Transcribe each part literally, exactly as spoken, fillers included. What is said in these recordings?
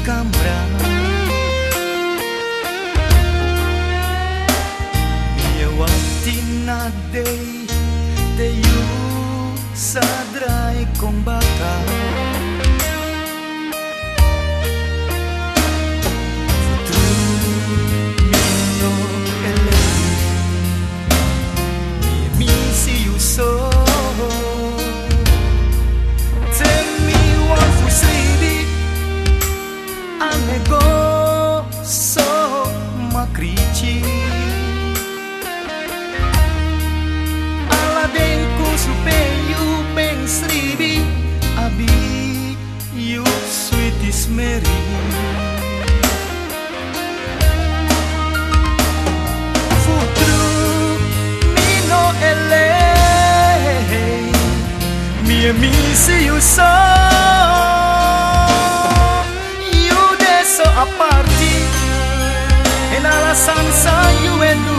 cambra. Mia wati na day teyu sadrai kong baka. Mary Futru Mino Ele Mia misi you so You de so aparti En alasan sa you enu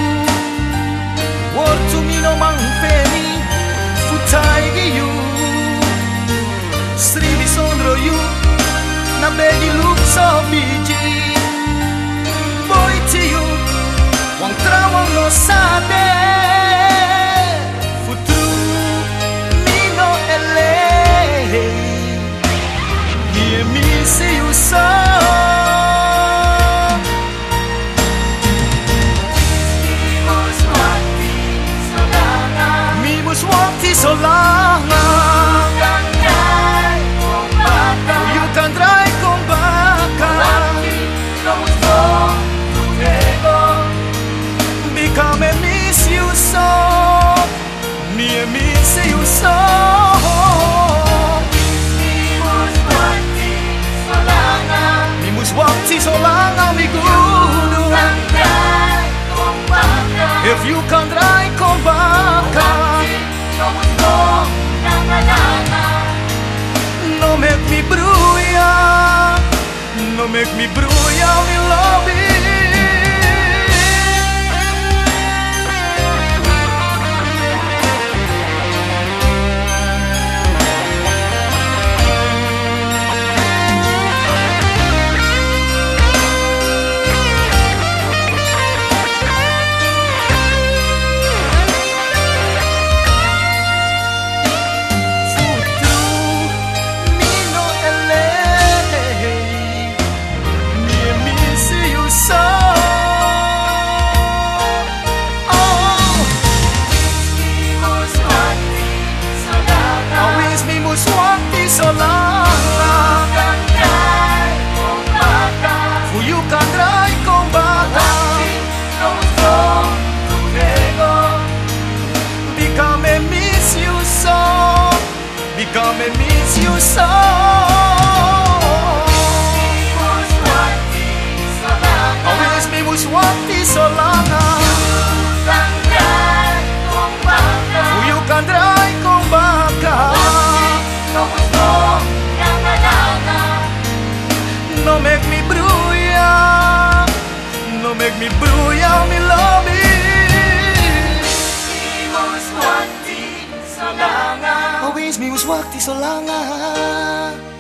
Wortu mino mang feni Futai gi you Srivi sondro you Na begi look so biji Boy to you Wang trawang no sade Futru Mino ele Hear me see you so Mimos wakti solanga Mimos wakti solanga Become miss you so, me miss you so. Mimus wakti solanga, mimus wakti solanga mi guru. If you can't try come back, no make me bruya, no make me bruya, me love it. Come and miss you so. Mimus wakti solanga. Always mimus wakti solanga. You can try kong baka. No make me bruya, no make me bruya, me love it. Mimus wakti solanga. Always mimus wakti solanga.